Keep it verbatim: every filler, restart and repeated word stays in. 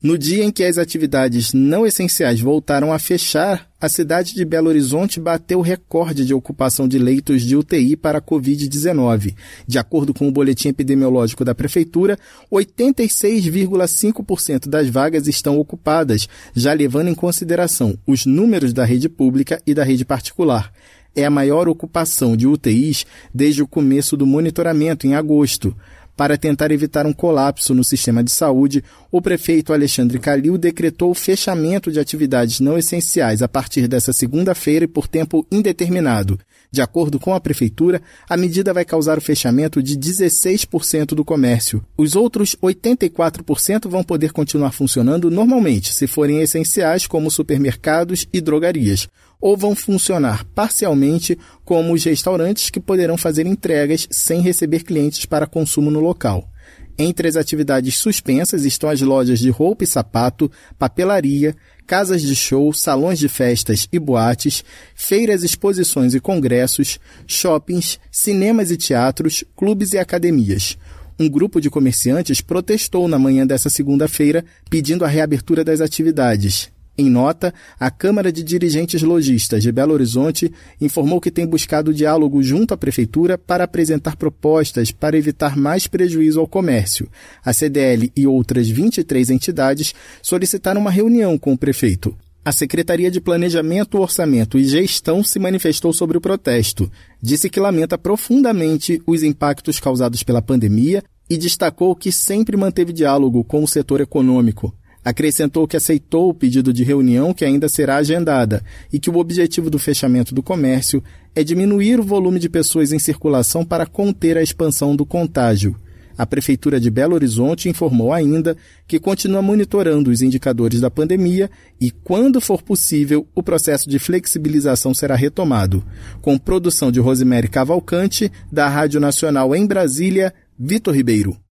No dia em que as atividades não essenciais voltaram a fechar, a cidade de Belo Horizonte bateu recorde de ocupação de leitos de U T I para a covid dezenove. De acordo com o boletim epidemiológico da Prefeitura, oitenta e seis vírgula cinco por cento das vagas estão ocupadas, já levando em consideração os números da rede pública e da rede particular. É a maior ocupação de U T Is desde o começo do monitoramento, em agosto. Para tentar evitar um colapso no sistema de saúde, o prefeito Alexandre Calil decretou o fechamento de atividades não essenciais a partir desta segunda-feira e por tempo indeterminado. De acordo com a prefeitura, a medida vai causar o fechamento de dezesseis por cento do comércio. Os outros oitenta e quatro por cento vão poder continuar funcionando normalmente, se forem essenciais, como supermercados e drogarias, ou vão funcionar parcialmente, como os restaurantes, que poderão fazer entregas sem receber clientes para consumo no local. Entre as atividades suspensas estão as lojas de roupa e sapato, papelaria, casas de show, salões de festas e boates, feiras, exposições e congressos, shoppings, cinemas e teatros, clubes e academias. Um grupo de comerciantes protestou na manhã dessa segunda-feira, pedindo a reabertura das atividades. Em nota, a Câmara de Dirigentes Lojistas de Belo Horizonte informou que tem buscado diálogo junto à Prefeitura para apresentar propostas para evitar mais prejuízo ao comércio. A C D L e outras vinte e três entidades solicitaram uma reunião com o prefeito. A Secretaria de Planejamento, Orçamento e Gestão se manifestou sobre o protesto. Disse que lamenta profundamente os impactos causados pela pandemia e destacou que sempre manteve diálogo com o setor econômico. Acrescentou que aceitou o pedido de reunião, que ainda será agendada, e que o objetivo do fechamento do comércio é diminuir o volume de pessoas em circulação para conter a expansão do contágio. A Prefeitura de Belo Horizonte informou ainda que continua monitorando os indicadores da pandemia e, quando for possível, o processo de flexibilização será retomado. Com produção de Rosemary Cavalcante, da Rádio Nacional em Brasília, Vitor Ribeiro.